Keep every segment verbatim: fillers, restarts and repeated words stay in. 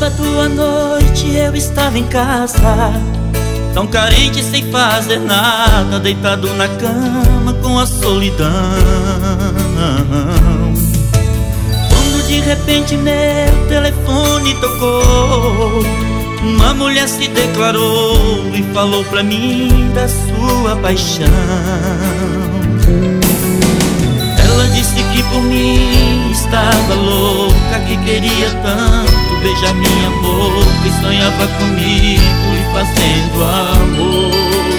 sábado à noite eu estava em casa, tão carente sem fazer nada, deitado na cama com a solidão. Quando de repente meu telefone tocou, uma mulher se declarou e falou pra mim da sua paixão. Ela disse que por mim estava louca, que queria tanto beijar minha boca e sonhava comigo e fazendo amor.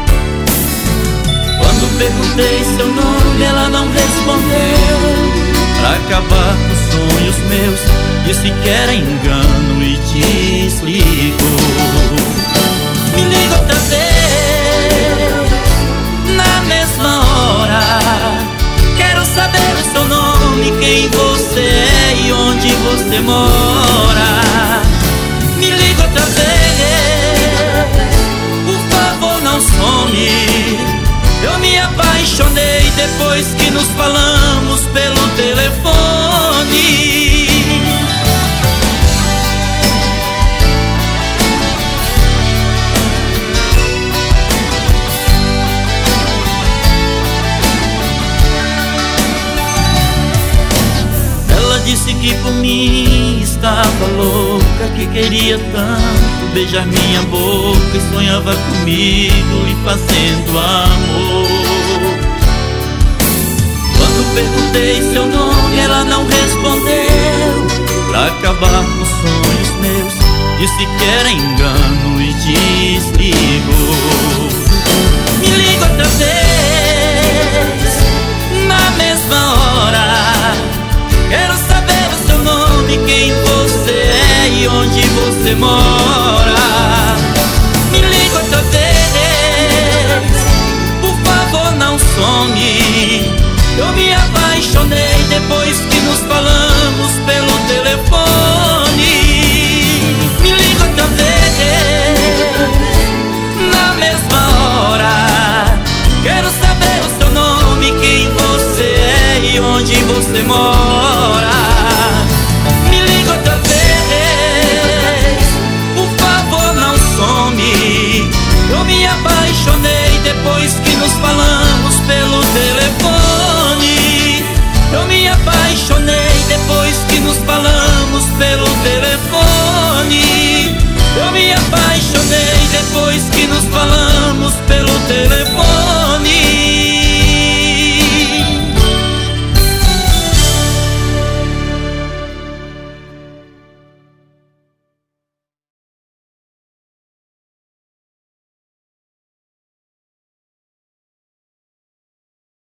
Quando perguntei seu nome ela não respondeu, pra acabar com os sonhos meus disse que era engano e desligou. Me liga outra vez, na mesma hora, quero saber o seu nome, quem você é e onde você mora. Me liga outra vez, por favor não some. Eu me apaixonei depois que nos falamos pelo telefone. Disse que por mim estava louca, que queria tanto beijar minha boca e sonhava comigo e fazendo amor. Quando perguntei seu nome ela não respondeu, pra acabar com os sonhos meus disse que era engano e desligou. Me liga outra vez, na mesma hora, quero saber o seu nome, quem você é e onde você mora. Me liga outra vez, por favor não some. Eu me apaixonei depois que nos falamos pelo telefone. Me liga outra vez, na mesma hora, quero saber o seu nome, quem você é e onde você mora. Me liga outra vez, por favor não some. Eu me apaixonei depois que nos falamos pelo telefone. Eu me apaixonei depois que nos falamos pelo telefone. Eu me apaixonei depois que nos falamos pelo telefone.